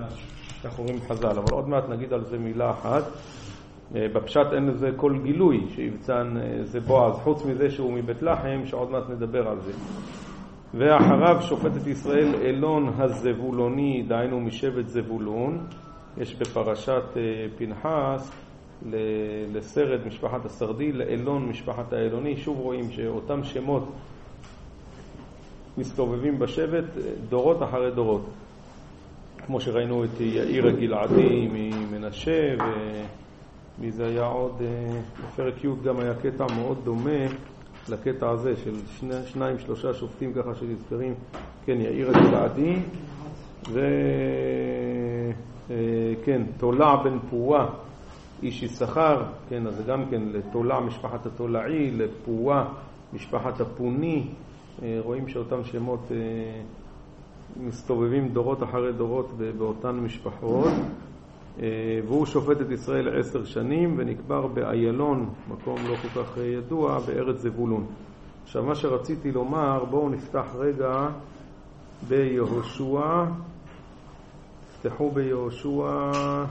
אנחנו רואים חז"ל, אבל עוד מעט נגיד על זה מילה אחת. בפשט אין לזה כל גילוי שיבצן זה בועז, חוץ מזה שהוא מבית לחם, שעוד מעט נדבר על זה. ואחריו שופטת ישראל אלון הזבולוני, דהיינו משבט זבולון. יש בפרשת פנחס לסרד משפחת הסרדי, לאלון משפחת האלוני. שוב רואים שאותם שמות מסתובבים בשבט דורות אחרי דורות, כמו שראינו את יאיר הגלעדי ממנשה, ומי זה היה עוד בפרק י' גם היה קטע מאוד דומה לקטע הזה של שניים שלושה שופטים ככה שנזכרים, כן, יאיר הגלעדי וכן, תולע בן פועה איש יששכר, כן, אז גם כן לתולע משפחת התולעי, לפועה משפחת הפוני. רואים שאותם שמות מסתובבים דורות אחרי דורות באותן משפחות. והוא שופט את ישראל 10 שנים ונקבר באיילון, מקום לא כל כך ידוע, בארץ זבולון. עכשיו מה שרציתי לומר, בואו נפתח רגע ביהושע. תפתחו ביהושע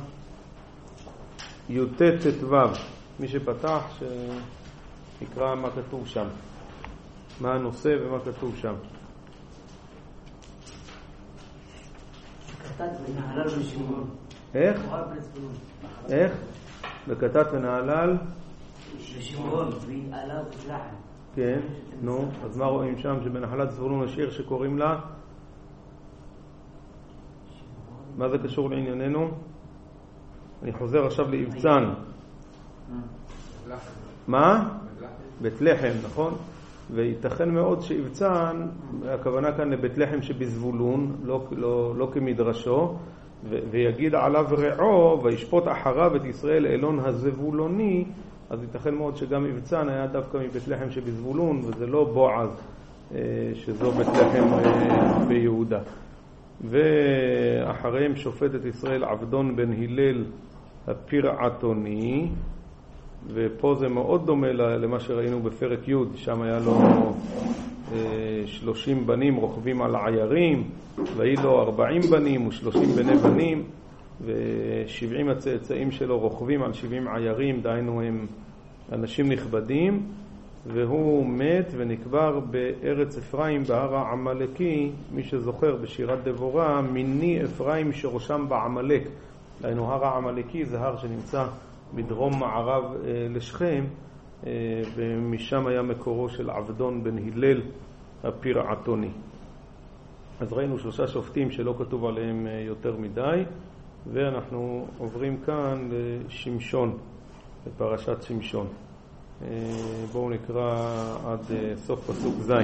י"ט ט"ו. מי שפתח שנקרא מה כתוב שם, מה הנושא ומה כתוב שם. איך? איך? בכתת ונהלל? בשמעון, והתעלה ובלחם. כן, נו, אז מה רואים שם? שבנחלת זבולון השיר שקוראים לה? מה זה קשור לענייננו? אני חוזר עכשיו לאבצן. מה? בית לחם, נכון? וייתכן מאוד שאבצן, הכוונה כאן לבית לחם שבזבולון, לא כמדרשו, ויגיד עליו רעו וישפוט אחריו את ישראל אלון הזבולוני, אז ייתכן מאוד שגם אבצן היה דווקא מבית לחם שבזבולון, וזה לא בועז שזו בית לחם ביהודה. ואחריהם שופט את ישראל עבדון בן הלל הפירעתוני, ופה זה מאוד דומה למה שראינו בפרק י', שם היה לו 30 בנים רוכבים על עיירים, והיא לו 40 בנים ו30 בני בנים, ו70 הצאצאים שלו רוכבים על 70 עיירים, דהיינו הם אנשים נכבדים, והוא מת ונקבר בארץ אפרים בהר העמלקי. מי שזוכר בשירת דבורה, מיני אפרים שראשם בעמלק, דהיינו הר העמלקי זה הר שנמצא בדרום מערב לשכם, ומשם היה מקורו של עבדון בן הלל הפירעתוני. אז ראינו 3 שופטים שלא כתוב עליהם יותר מדי, ואנחנו עוברים כאן לשמשון, לפרשת שמשון. בואו נקרא עד סוף פסוק ז'.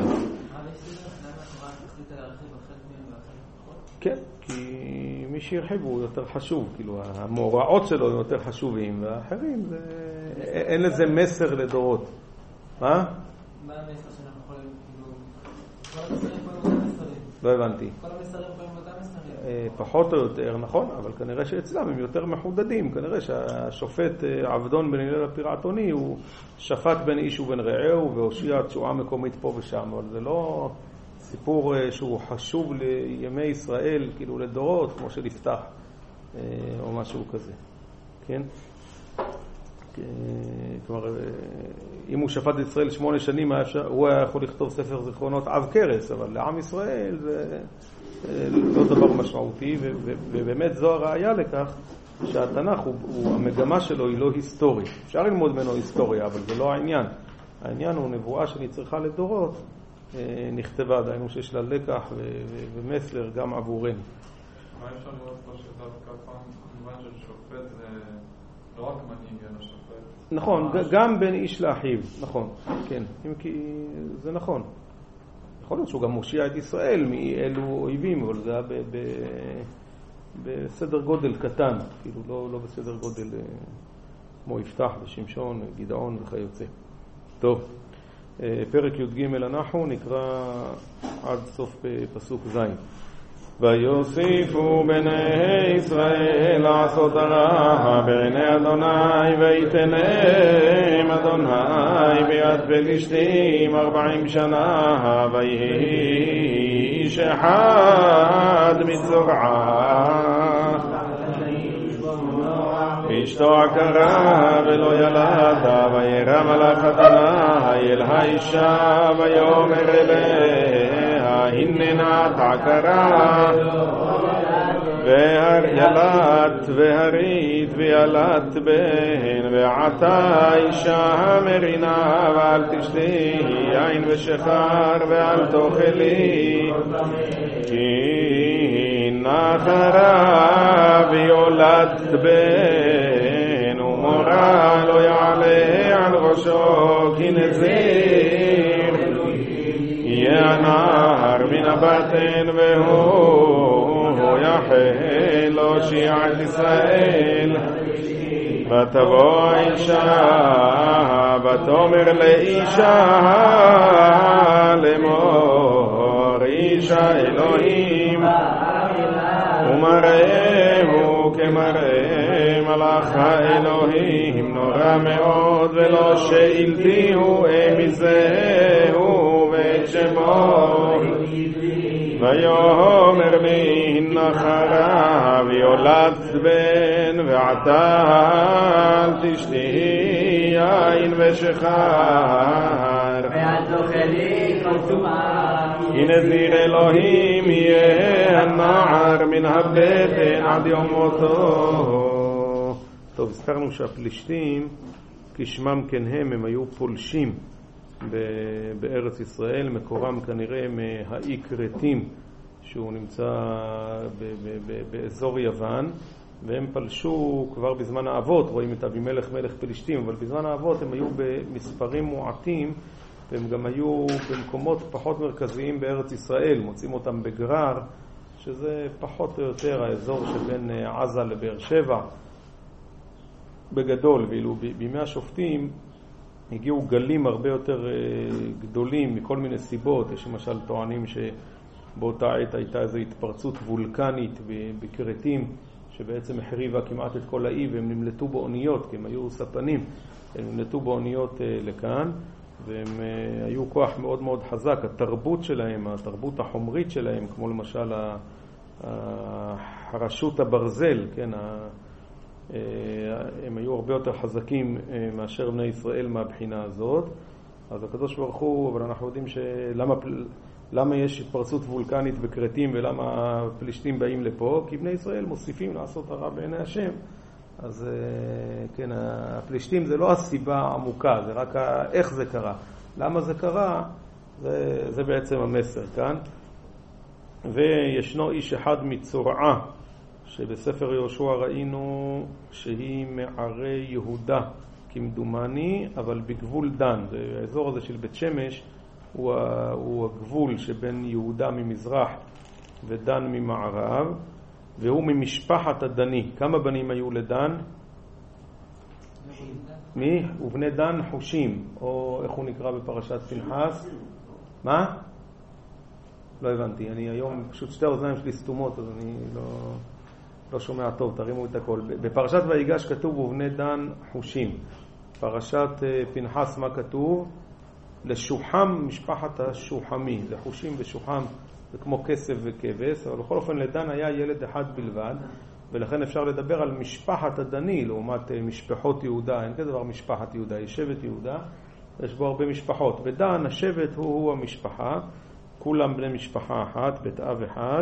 כן, כי מי שירחיב הוא יותר חשוב, כאילו המאורעות שלו הם יותר חשובים, והאחרים אין לזה מסר לדורות. מה? מה המסר שאנחנו יכולים, כל המסרים פה הם אותם מסרים? לא הבנתי. כל המסרים פה הם אותם מסרים? פחות או יותר, נכון, אבל כנראה שאצלם הם יותר מחודדים. כנראה שהשופט עבדון בן הלל הפירעתוני הוא שפט בין איש ובין רעהו והושיע תשועה מקומית פה ושם, אבל זה לא סיפור שהוא חשוב לימי ישראל, כאילו לדורות, כמו שלפתח או משהו כזה. כן? כלומר, אם הוא שפט את ישראל 8 שנים, הוא היה יכול לכתוב ספר זיכרונות עב כרס, אבל לעם ישראל זה לא דבר משמעותי, ובאמת זו הראיה לכך שהתנ"ך, המגמה שלו היא לא היסטורית. אפשר ללמוד ממנו היסטוריה, אבל זה לא העניין. העניין הוא נבואה שנצריכה לדורות, נכתבה, דהיינו שיש לה לקח ומסר גם עבורנו. מה אפשר לראות פה שדווקא פעם, כמובן ששופט זה לא רק מנהיג, אלא שופט? נכון, גם בין איש לאחיו, נכון, כן, אם כי זה נכון. יכול להיות שהוא גם מושיע את ישראל מאלו אויבים, אבל זה היה בסדר גודל קטן, כאילו לא בסדר גודל כמו יפתח ושמשון, גדעון וכיוצא. טוב, פרק י"ג אנחנו נקרא עד סוף פסוק ז'. ויוסיפו בני ישראל לעשות הרע בעיני אדוני, ויתנם אדוני ביד פלישתים 40 שנה, ויהי איש אחד מצורעיו אשתו עקרה ולא ילדה, וירם על החתנה אל האישה, ויאמר אליה הננה את עקרה, ילדת והרית וילדת בן, ועתה אישה המרינה, ואל תשתי יין ושחר ואל תאכלי, כי נחרה ויולדת בן, ומורה לא יעלה על ראשו, כי נזיר יהיה הנער מן הבטן, והוא יחל לו שיעת ישראל. ותבוא האישה ותאמר לאישה לאמור, אישה אלוהים ומראהו כמראה מלאך האלוהים, נורא מאוד, ולא שאלתיהו מזהו ואת שמו. ויאמר לי נחרה ויולדת בן, ועתה אל תשתי יין ושחר ואל תאכלי כל טומאה, כי נזיר אלוהים יהיה הנער מן הבטן עד יום מותו. טוב, הזכרנו שהפלישתים כשמם כן הם היו פולשים בארץ ישראל, מקורם כנראה מהאי כרתים שהוא נמצא באזור יוון, והם פלשו כבר בזמן האבות. רואים את אבימלך מלך פלישתים, אבל בזמן האבות הם היו במספרים מועטים, והם גם היו במקומות פחות מרכזיים בארץ ישראל. מוצאים אותם בגרר, שזה פחות או יותר האזור שבין עזה לבאר שבע בגדול. ואילו בימי השופטים הגיעו גלים הרבה יותר גדולים מכל מיני סיבות. יש למשל טוענים שבאותה עת הייתה איזו התפרצות וולקנית בכרתים, שבעצם החריבה כמעט את כל האי, והם נמלטו באוניות, כי הם היו ספנים, הם נמלטו באוניות לכאן, והם היו כוח מאוד מאוד חזק. התרבות שלהם, התרבות החומרית שלהם, כמו למשל הרשות הברזל, כן, הם היו הרבה יותר חזקים מאשר בני ישראל מהבחינה הזאת. אז הקדוש ברוך הוא, אבל אנחנו יודעים למה יש התפרצות וולקנית בכרתים ולמה הפלישתים באים לפה, כי בני ישראל מוסיפים לעשות הרע בעיני השם. אז כן, הפלישתים זה לא הסיבה העמוקה, זה רק איך זה קרה. למה זה קרה, זה בעצם המסר כאן. וישנו איש אחד מצורעה, שבספר יהושע ראינו שהיא מערי יהודה כמדומני, אבל בגבול דן. האזור הזה של בית שמש הוא הגבול שבין יהודה ממזרח ודן ממערב, והוא ממשפחת הדני. כמה בנים היו לדן? מי? ובני דן חושים, או איך הוא נקרא בפרשת פנחס? מה? לא הבנתי, אני היום פשוט שתי האוזניים שלי סתומות, אז אני לא שומע טוב, תרימו את הכל. בפרשת ויגש כתוב ובני דן חושים. פרשת פנחס מה כתוב? לשוחם משפחת השוחמי. לחושים ושוחם זה כמו כסף וכבש, אבל בכל אופן לדן היה ילד אחד בלבד, ולכן אפשר לדבר על משפחת הדני לעומת משפחות יהודה. אין כזה דבר משפחת יהודה, יש שבט יהודה, יש בו הרבה משפחות. ודן השבט הוא המשפחה, כולם בני משפחה אחת, בית אב אחד.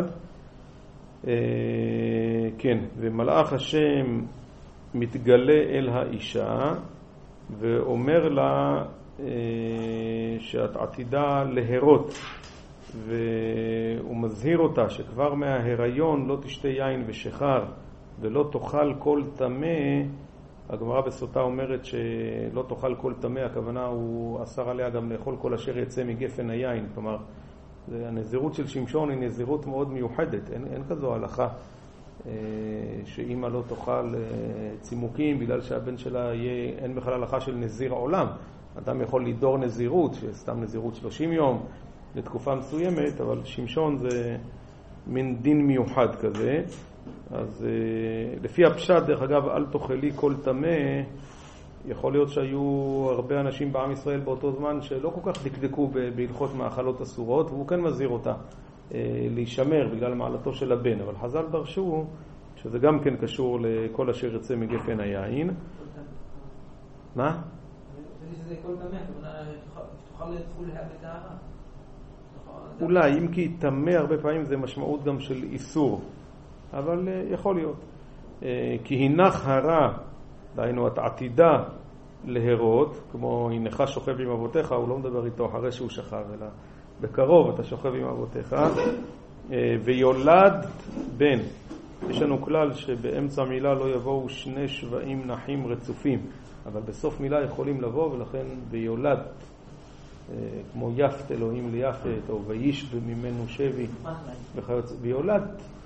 כן, ומלאך השם מתגלה אל האישה ואומר לה שאת עתידה להרות, והוא מזהיר אותה שכבר מההיריון לא תשתה יין ושחר ולא תאכל כל טמא. הגמרא בסוטה אומרת שלא תאכל כל טמא, הכוונה הוא אסר עליה גם לאכול כל אשר יצא מגפן היין. כלומר, הנזירות של שמשון היא נזירות מאוד מיוחדת. אין כזו הלכה שאמא לא תאכל צימוקים בגלל שהבן שלה יהיה, אין בכלל הלכה של נזיר העולם. אדם יכול לידור נזירות, שסתם נזירות 30 יום לתקופה מסוימת, אבל שמשון זה מין דין מיוחד כזה. אז לפי הפשט, דרך אגב, אל תאכלי כל טמא, יכול להיות שהיו הרבה אנשים בעם ישראל באותו זמן שלא כל כך דקדקו בהלכות מאכלות אסורות, והוא כן מזהיר אותה להישמר בגלל מעלתו של הבן. אבל חז"ל דרשו שזה גם כן קשור לכל אשר יצא מגפן היין. מה? שזה כל טמא, תוכל לדחול בטהרה. אולי, אם כי טמא הרבה פעמים זה משמעות גם של איסור, אבל יכול להיות. כי הנך הרע, דהיינו את עתידה להרות, כמו הנך שוכב עם אבותיך, הוא לא מדבר איתו אחרי שהוא שכב, אלא בקרוב אתה שוכב עם אבותיך, ויולד בן. יש לנו כלל שבאמצע מילה לא יבואו שני שבעים נחים רצופים, אבל בסוף מילה יכולים לבוא, ולכן ויולד, כמו יפת אלוהים ליפת, או ויש ממנו שבי, ויולד.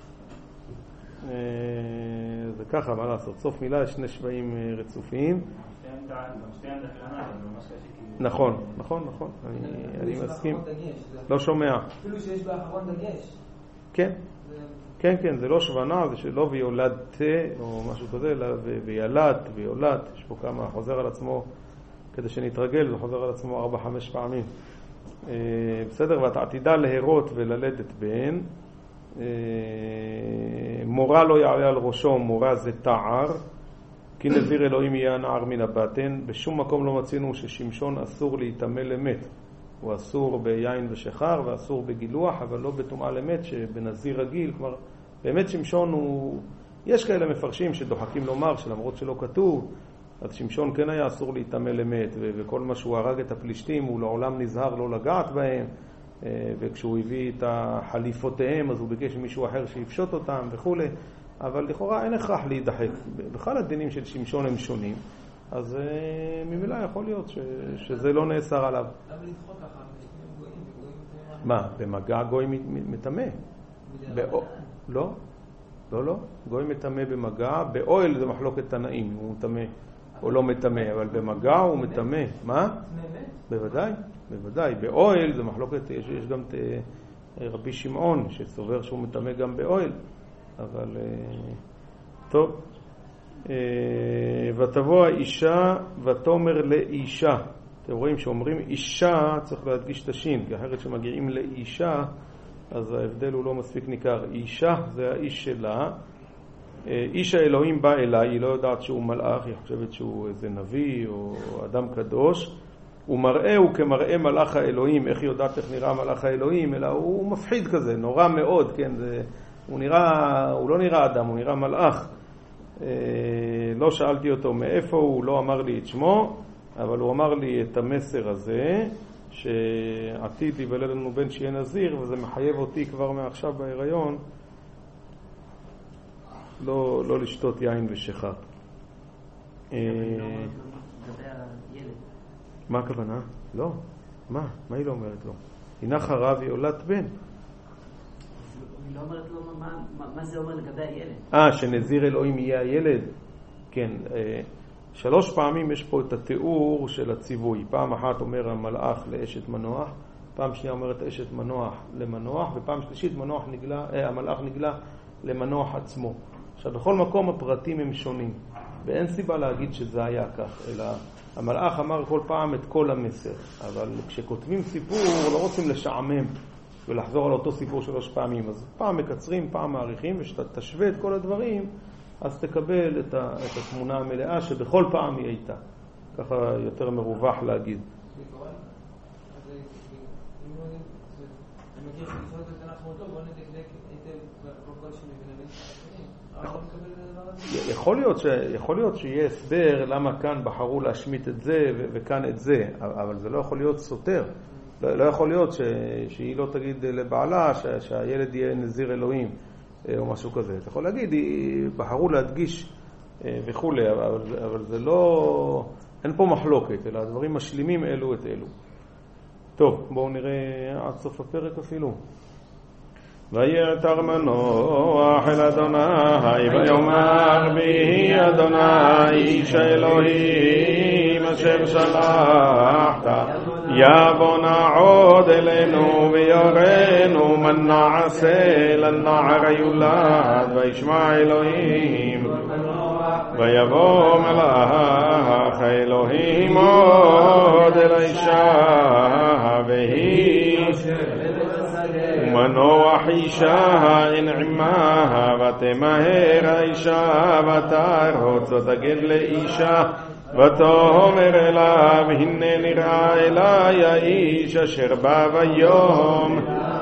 זה ככה, מה לעשות? סוף מילה יש שני שבעים רצופים. נכון, נכון, נכון. אני מסכים. לא שומע. אפילו שיש באחרון דגש. כן. כן, כן, זה לא שבנה, זה שלא ויולדת או משהו כזה, אלא וילד, ויולד. יש פה כמה, חוזר על עצמו, כדי שנתרגל, זה חוזר על עצמו 4-5 פעמים. בסדר, ואת עתידה להרות וללדת בן. מורה לא יעלה על ראשו, מורה זה תער, כי נזיר אלוהים יהיה הנער מן הבטן. בשום מקום לא מצינו ששמשון אסור להיטמא למת. הוא אסור ביין ושחר ואסור בגילוח, אבל לא בטומאה למת שבנזיר רגיל. כלומר, באמת שמשון הוא... יש כאלה מפרשים שדוחקים לומר שלמרות שלא כתוב, אז שמשון כן היה אסור להיטמא למת, וכל מה שהוא הרג את הפלישתים הוא לעולם נזהר לא לגעת בהם, וכשהוא הביא את החליפותיהם אז הוא ביקש ממישהו אחר שיפשוט אותם וכו'. אבל לכאורה אין הכרח להידחק. בכלל הדינים של שמשון הם שונים, אז ממילא יכול להיות שזה לא נאסר עליו. למה לדחות אחר? מה? במגע גוי מטמא? לא, לא, לא. גוי מטמא במגע. באוהל זה מחלוקת תנאים, הוא מטמא או לא מטמא, אבל במגע הוא מטמא. מה? בוודאי, בוודאי. באוהל זה מחלוקת, יש גם רבי שמעון שסובר שהוא מטמא גם באוהל. אבל טוב. ותבוא האישה ותאמר לאישה. אתם רואים שאומרים אישה צריך להדגיש את השין, כי אחרת שמגיעים לאישה אז ההבדל הוא לא מספיק ניכר. אישה זה האיש שלה. איש האלוהים בא אליי, היא לא יודעת שהוא מלאך, היא חושבת שהוא איזה נביא או אדם קדוש. הוא מראה, הוא כמראה מלאך האלוהים. איך היא יודעת איך נראה מלאך האלוהים? אלא הוא מפחיד כזה, נורא מאוד, כן? הוא לא נראה אדם, הוא נראה מלאך. לא שאלתי אותו מאיפה הוא, לא אמר לי את שמו, אבל הוא אמר לי את המסר הזה, שעתיד יוולד לנו בן שיהיה נזיר, וזה מחייב אותי כבר מעכשיו בהיריון לא לשתות יין ושחר. מה הכוונה? לא. מה היא לא אומרת לו? הנך הרע ויולדת בן. היא לא אומרת לו מה זה אומר לגבי הילד. שנזיר אלוהים יהיה הילד. כן, 3 פעמים יש פה את התיאור של הציווי. פעם אחת אומר המלאך לאשת מנוח, פעם שנייה אומרת אשת מנוח למנוח, ופעם שלישית המלאך נגלה למנוח עצמו. עכשיו, בכל מקום הפרטים הם שונים, ואין סיבה להגיד שזה היה כך, אלא המלאך אמר כל פעם את כל המסר. אבל כשכותבים סיפור לא רוצים לשעמם ולחזור על אותו סיפור 3 פעמים, אז פעם מקצרים, פעם מעריכים, ושאתה תשווה את כל הדברים אז תקבל את התמונה המלאה שבכל פעם היא הייתה. ככה יותר מרווח להגיד. אני מכיר שלפנות את התנ"ך מותו, בוא נדקדק היטב בכל שמבין יכול להיות שיהיה הסבר למה כאן בחרו להשמיט את זה וכאן את זה, אבל זה לא יכול להיות סותר. לא יכול להיות שהיא לא תגיד לבעלה שהילד יהיה נזיר אלוהים או משהו כזה. אתה יכול להגיד, בחרו להדגיש וכו', אבל זה לא, אין פה מחלוקת, אלא הדברים משלימים אלו את אלו. טוב, בואו נראה עד סוף הפרק אפילו. ויתר מנוח אל אדוני ויאמר בי אדוני איש האלוהים אשר שלחת יבוא נא עוד אלינו ויראנו מה נעשה לנער היולד וישמע אלוהים ויבוא מלאך האלוהים עוד אל האישה והיא ומנוח אישה אין עמה ותמהר האישה ותרהוץ ותגיד לאישה ותאמר אליו הנה נראה אלי האיש אשר בא ביום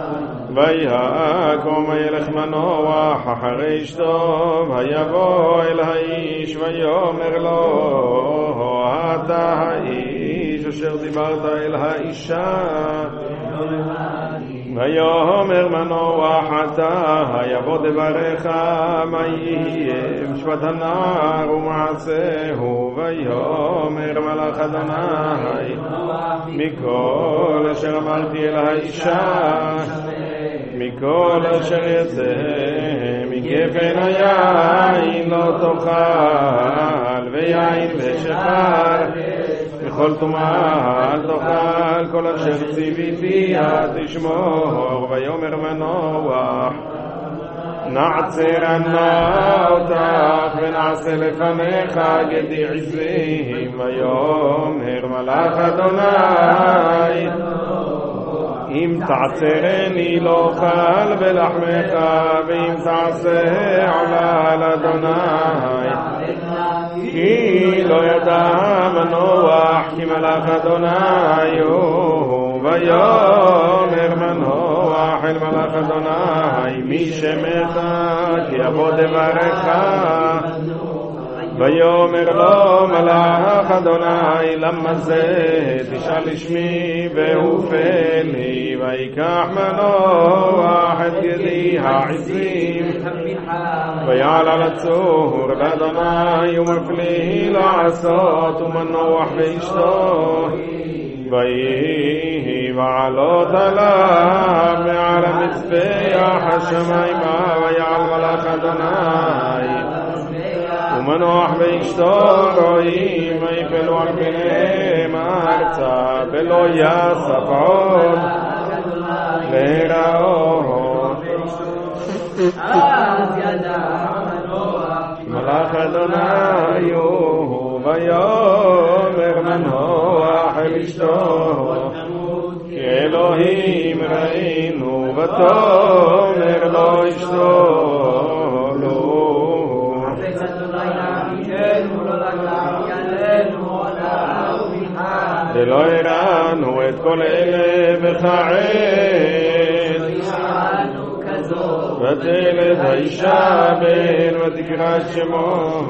ויקום וילך מנוח אחרי אשתו ויבוא אל האיש ויאמר לו אתה האיש אשר דיברת אל האישה ויאמר מנוח אתה יבוא דבריך מה יהיה משפט הנער ומעשהו ויאמר מלאך אדוני מכל אשר אמרתי אל האישה מכל אשר יצא מגפן היין לא תאכל ויין ושחר וכל טומאה אל תאכל כל אשר ציוויתי תשמור ויאמר מנוח נעצר נא אותך ונעשה לפניך גדי עזים ויאמר מלאך אדוני אם תעצרני לא אוכל בלחמך ואם תעשה עולה על אדוני כי לא ידע מנוח כי מלאך אדוני הוא ויאמר מנוח אל מלאך אדוני מי שמך כי יבוא דבריך ויאמר לו מלאך אדוני למה זה תשאל לשמי והופן לי ויקח מנוח את גדי העזים ויעל על הצור לאדוני ומפליא לעשות ומנוח ואשתו ויהי ועלות עליו מעל המזבח השמיימה ויעל מלאך אדוני ומנוח ואשתו רואים ויפלו על פניהם ארצה ולא יסף עוד להיראות אז ידע מלאך אדוני הוא ויאמר מנוח אל אשתו כי אלוהים ראינו ותאמר לו אשתו ולא הראנו את כל אלה וכעת ותלד האישה בן ותקרא את שמו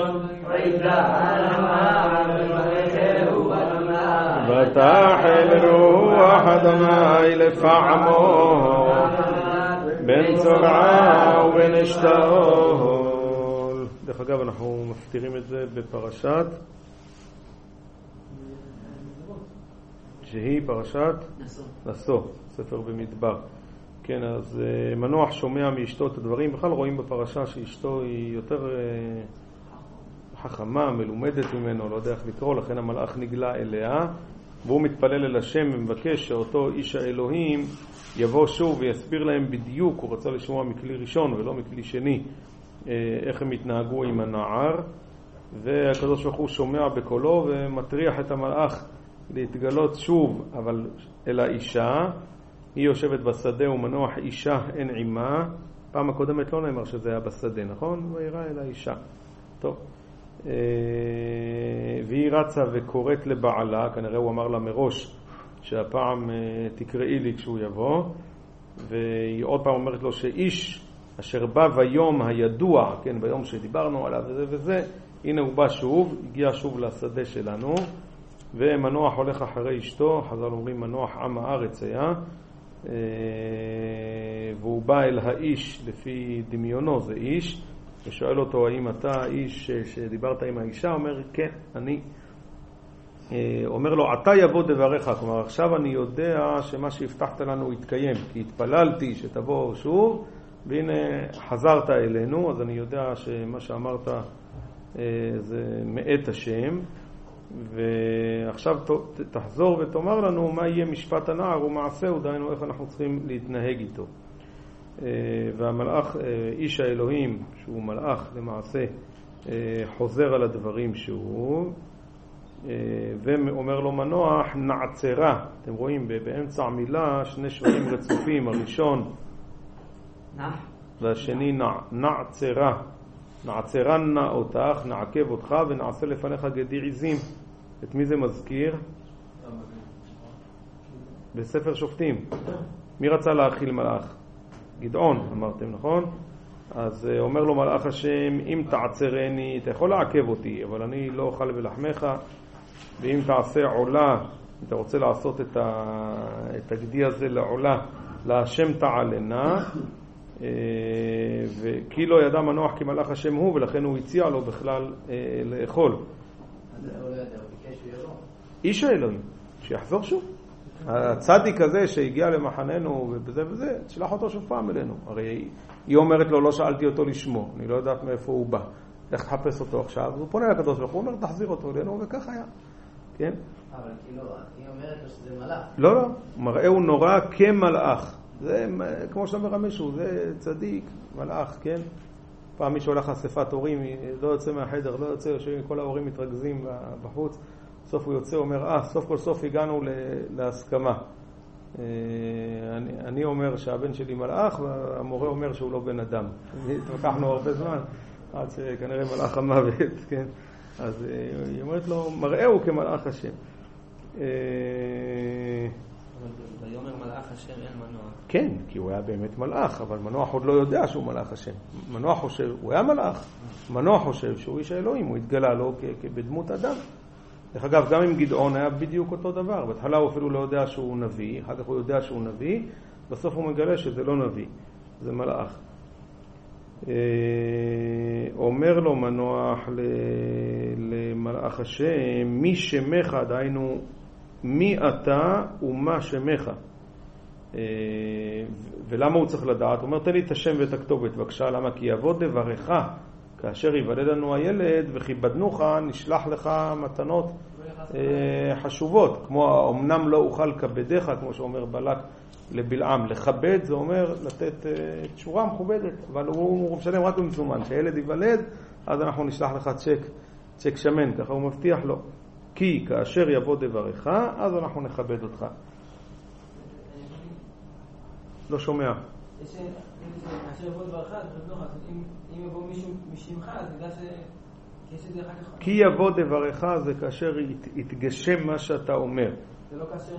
ותחל רוח אדוני לפעמו בין צורעה ובין אשתאול. דרך אגב אנחנו מפתירים את זה בפרשת שהיא פרשת נשוא, ספר במדבר. כן, אז מנוח שומע מאשתו את הדברים. בכלל רואים בפרשה שאשתו היא יותר חכמה, מלומדת ממנו, לא יודע איך לקרוא, לכן המלאך נגלה אליה והוא מתפלל אל השם ומבקש שאותו איש האלוהים יבוא שוב ויסביר להם בדיוק, הוא רצה לשמוע מכלי ראשון ולא מכלי שני, איך הם התנהגו עם הנער, והקדוש ברוך הוא שומע בקולו ומטריח את המלאך להתגלות שוב, אבל אל האישה. היא יושבת בשדה ומנוח אישה אין עימה. פעם הקודמת לא נאמר שזה היה בשדה, נכון? ויראה אל האישה. טוב. והיא רצה וקוראת לבעלה, כנראה הוא אמר לה מראש שהפעם תקראי לי כשהוא יבוא, והיא עוד פעם אומרת לו שאיש אשר בא ביום הידוע, כן, ביום שדיברנו עליו וזה וזה, הנה הוא בא שוב, הגיע שוב לשדה שלנו, ומנוח הולך אחרי אשתו. חז"ל אומרים מנוח עם הארץ היה, והוא בא אל האיש לפי דמיונו, זה איש, ושואל אותו האם אתה איש שדיברת עם האישה? אומר כן, אני. אומר לו אתה יבוא דבריך, כלומר עכשיו אני יודע שמה שהבטחת לנו יתקיים, כי התפללתי שתבוא שוב והנה חזרת אלינו, אז אני יודע שמה שאמרת זה מאת השם, ועכשיו תחזור ותאמר לנו מה יהיה משפט הנער ומעשהו, דהיינו איך אנחנו צריכים להתנהג איתו. והמלאך, איש האלוהים שהוא מלאך למעשה, חוזר על הדברים שהוא, ואומר לו מנוח נעצרה. אתם רואים באמצע המילה שני שבעים רצופים, הראשון והשני נעצרה. נעצרנה אותך, נעכב אותך ונעשה לפניך גדי עזים. את מי זה מזכיר? בספר שופטים. מי רצה להאכיל מלאך? גדעון, אמרתם, נכון? אז אומר לו מלאך השם, אם תעצרני, אתה יכול לעכב אותי, אבל אני לא אוכל בלחמך, ואם תעשה עולה, אם אתה רוצה לעשות את הגדי הזה לעולה, להשם תעלנה, וכי לא ידע מנוח כי מלאך השם הוא, ולכן הוא הציע לו בכלל לאכול. אז הוא לא ידע, הוא ביקש שהוא יבוא. איש האלוהים, שיחזור שוב. הצדיק הזה שהגיע למחננו ובזה וזה, תשלח אותו שוב פעם אלינו. הרי היא אומרת לו, לא שאלתי אותו לשמו, אני לא יודעת מאיפה הוא בא. איך תחפש אותו עכשיו? הוא פונה לקדוש ברוך הוא, אומר, תחזיר אותו אלינו, וכך היה. כן? אבל כאילו, היא אומרת לו שזה מלאך. לא, לא, מראהו נורא כמלאך. זה כמו שאומר המשהו, זה צדיק, מלאך, כן? פעם מי שהולך לאספת הורים, לא יוצא מהחדר, לא יוצא, כל ההורים מתרכזים בחוץ. סוף הוא יוצא, אומר, סוף כל סוף הגענו להסכמה. אני אומר שהבן שלי מלאך, והמורה אומר שהוא לא בן אדם. התווכחנו הרבה זמן, עד שכנראה מלאך המוות, כן? אז היא אומרת לו, מראהו כמלאך השם. ויאמר מלאך השם אין מנוח. כן, כי הוא היה באמת מלאך, אבל מנוח עוד לא יודע שהוא מלאך השם. מנוח חושב, הוא היה מלאך. מנוח חושב שהוא איש האלוהים, הוא התגלה לו בדמות אדם. דרך אגב, גם עם גדעון היה בדיוק אותו דבר. בהתחלה הוא אפילו לא יודע שהוא נביא, אחר כך הוא יודע שהוא נביא, בסוף הוא מגלה שזה לא נביא, זה מלאך. אומר לו מנוח למלאך השם, מי שמך, דהיינו מי אתה ומה שמך. ולמה הוא צריך לדעת? הוא אומר, תן לי את השם ואת הכתובת בבקשה. למה? כי יבוא דברך כאשר יוולד לנו הילד וכיבדנוך, נשלח לך מתנות חשובות, כמו אמנם לא אוכל כבדך, כמו שאומר בלק לבלעם. לכבד זה אומר לתת תשורה מכובדת, אבל הוא משלם רק במזומן. כשהילד ייוולד, אז אנחנו נשלח לך צ'ק שמן, ככה הוא מבטיח לו. כי כאשר יבוא דברך, אז אנחנו נכבד אותך. לא שומע. כאשר יבוא דברך, אם יבוא מישהו משמך, אז ידע שיש את זה אחר כך. כי יבוא דברך זה כאשר יתגשם מה שאתה אומר. זה לא כאשר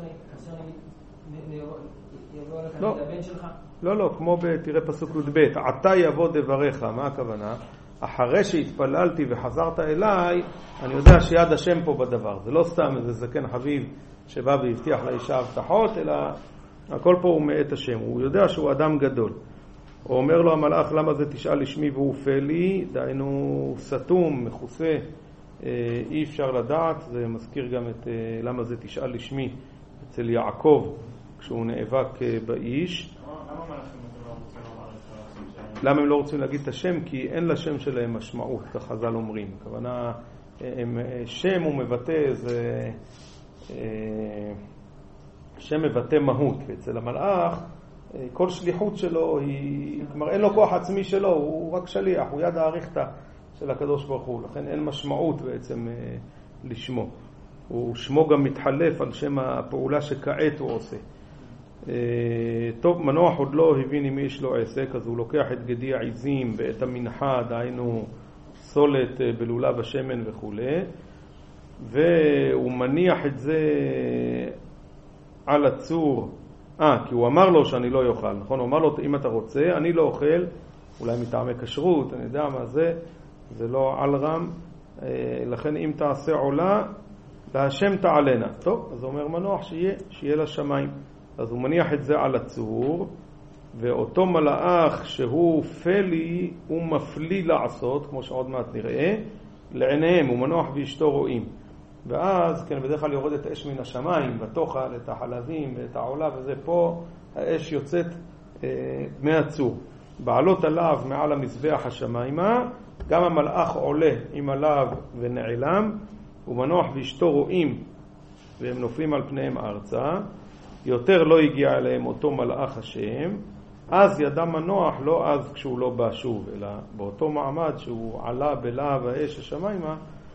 יבוא לכאן את הבן שלך? לא, לא, כמו תראה פסוק י"ב, עתה יבוא דברך, מה הכוונה? אחרי שהתפללתי וחזרת אליי, אני יודע שיד השם פה בדבר. זה לא סתם איזה זקן חביב שבא והבטיח לאישה הבטחות, אלא הכל פה הוא מאת השם. הוא יודע שהוא אדם גדול. הוא אומר לו המלאך, למה זה תשאל לשמי והוא פלי? דהיינו סתום, מכוסה, אי אפשר לדעת. זה מזכיר גם את למה זה תשאל לשמי אצל יעקב כשהוא נאבק באיש. למה הם לא רוצים להגיד את השם? כי אין לשם שלהם משמעות, כך חז"ל אומרים. הכוונה, שם הוא מבטא, שם מבטא מהות, ואצל המלאך כל שליחות שלו היא, כלומר אין לו כוח עצמי שלו, הוא רק שליח, הוא יד האריכתא של הקדוש ברוך הוא, לכן אין משמעות בעצם לשמו. שמו גם מתחלף על שם הפעולה שכעת הוא עושה. טוב, מנוח עוד לא הבין אם יש לו עסק, אז הוא לוקח את גדי העזים ואת המנחה, דהיינו סולת בלולה בשמן וכו', והוא מניח את זה על הצור. כי הוא אמר לו שאני לא יאכל, נכון? הוא אמר לו, אם אתה רוצה, אני לא אוכל, אולי מטעמי כשרות, אני יודע מה זה לא על רם, לכן אם תעשה עולה, להשם תעלנה. טוב, אז הוא אומר מנוח שיהיה לשמיים. אז הוא מניח את זה על הצור, ואותו מלאך שהוא פלי, הוא מפלי לעשות, כמו שעוד מעט נראה, לעיניהם, הוא מנוח ואשתו רואים. ואז, כן, בדרך כלל יורדת האש מן השמיים, ותאכל את החלבים ואת העולה, וזה פה, האש יוצאת מהצור. בעלות עליו מעל המזבח השמיימה, גם המלאך עולה עם עליו ונעלם, ומנוח ואשתו רואים, והם נופלים על פניהם ארצה. יותר לא הגיע אליהם אותו מלאך השם, אז ידע מנוח, לא אז כשהוא לא בא שוב, אלא באותו מעמד שהוא עלה בלהב האש השמיימה,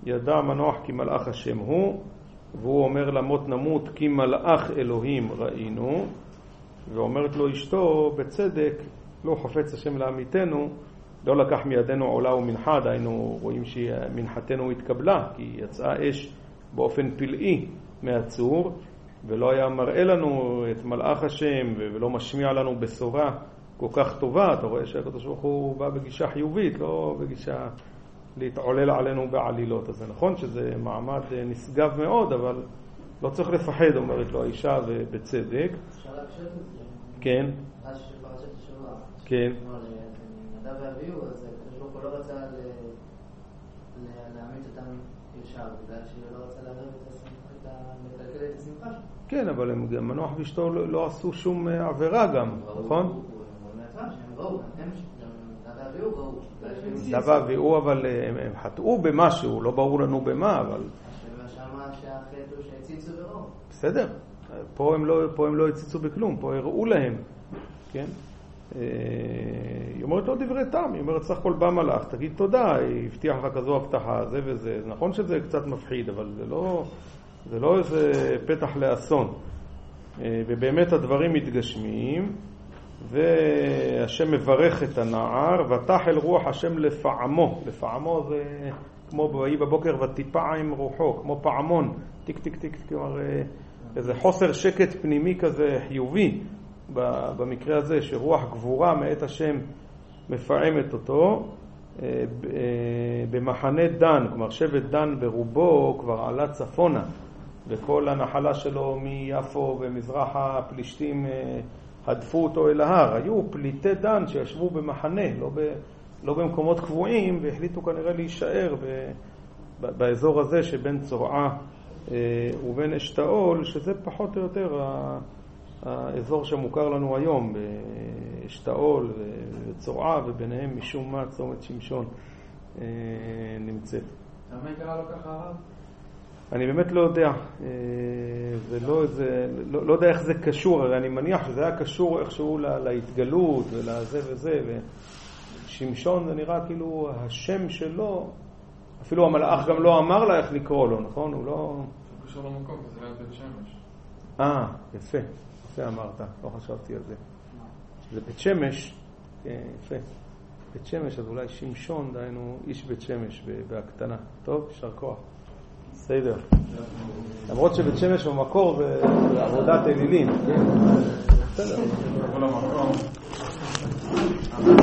ידע מנוח כי מלאך השם הוא, והוא אומר למות נמות כי מלאך אלוהים ראינו, ואומרת לו אשתו בצדק, לא חפץ השם לעמיתנו, לא לקח מידינו עולה ומנחה, דיינו רואים שמנחתנו התקבלה, כי יצאה אש באופן פלאי מהצור, ולא היה מראה לנו את מלאך השם, ולא משמיע לנו בשורה כל כך טובה. אתה רואה שהקדוש ברוך הוא בא בגישה חיובית, לא בגישה להתעולל עלינו בעלילות. אז זה נכון שזה מעמד נשגב מאוד, אבל לא צריך לפחד, אומרת לו האישה, ובצדק. אפשר להקשת את זה? כן. אז שפרשת השבוע. כן. נדב ואביהו, אז הקדוש ברוך הוא לא רצה להעמיד אותם ישר, בגלל שהוא לא רצה לערב לקלקל את השמחה שלו. כן, אבל הם מנוח ואשתו לא עשו שום עבירה גם, נכון? הוא מעצמם שהם ראו, הם נדב ואביהו ראו. נדב ואביהו, אבל הם חטאו במשהו, לא ברור לנו במה, אבל... שמה שהחטא הוא שהציצו וראו. בסדר, פה הם לא הציצו בכלום, פה הראו להם, כן? היא אומרת לא דברי טעם, היא אומרת סך הכל בא מלאך, תגיד תודה, היא הבטיח לך כזו הבטחה, זה וזה. נכון שזה קצת מפחיד, אבל זה לא איזה פתח לאסון. ובאמת הדברים מתגשמים, והשם מברך את הנער, ותחל רוח השם לפעמו. לפעמו זה כמו באי בבוקר ותיפע עם רוחו, כמו פעמון, טיק טיק טיק, כלומר איזה חוסר שקט פנימי כזה חיובי. במקרה הזה שרוח גבורה מאת השם מפעמת אותו. במחנה דן, כלומר שבט דן ברובו כבר עלה צפונה, וכל הנחלה שלו מיפו ומזרח הפלישתים הדפו אותו אל ההר. היו פליטי דן שישבו במחנה, לא במקומות קבועים, והחליטו כנראה להישאר באזור הזה שבין צורעה ובין אשתאול, שזה פחות או יותר האזור שמוכר לנו היום, באשתאול וצורעה, וביניהם משום מה צומת שמשון נמצאת. למה היא קראה לו ככה הרב? אני באמת לא יודע, לא יודע איך זה קשור, הרי אני מניח שזה היה קשור איכשהו להתגלות ולזה וזה, ושמשון זה נראה כאילו השם שלו, אפילו המלאך גם לא אמר לה איך לקרוא לו, נכון? הוא לא... זה קשור למקום, זה ליד בית שמש. יפה, יפה אמרת, לא חשבתי על זה. זה בית שמש, יפה. בית שמש, אז אולי שמשון, דיינו איש בית שמש בהקטנה. טוב, יישר כוח. בסדר. למרות שבית שמש במקור זה עבודת אלילים. בסדר.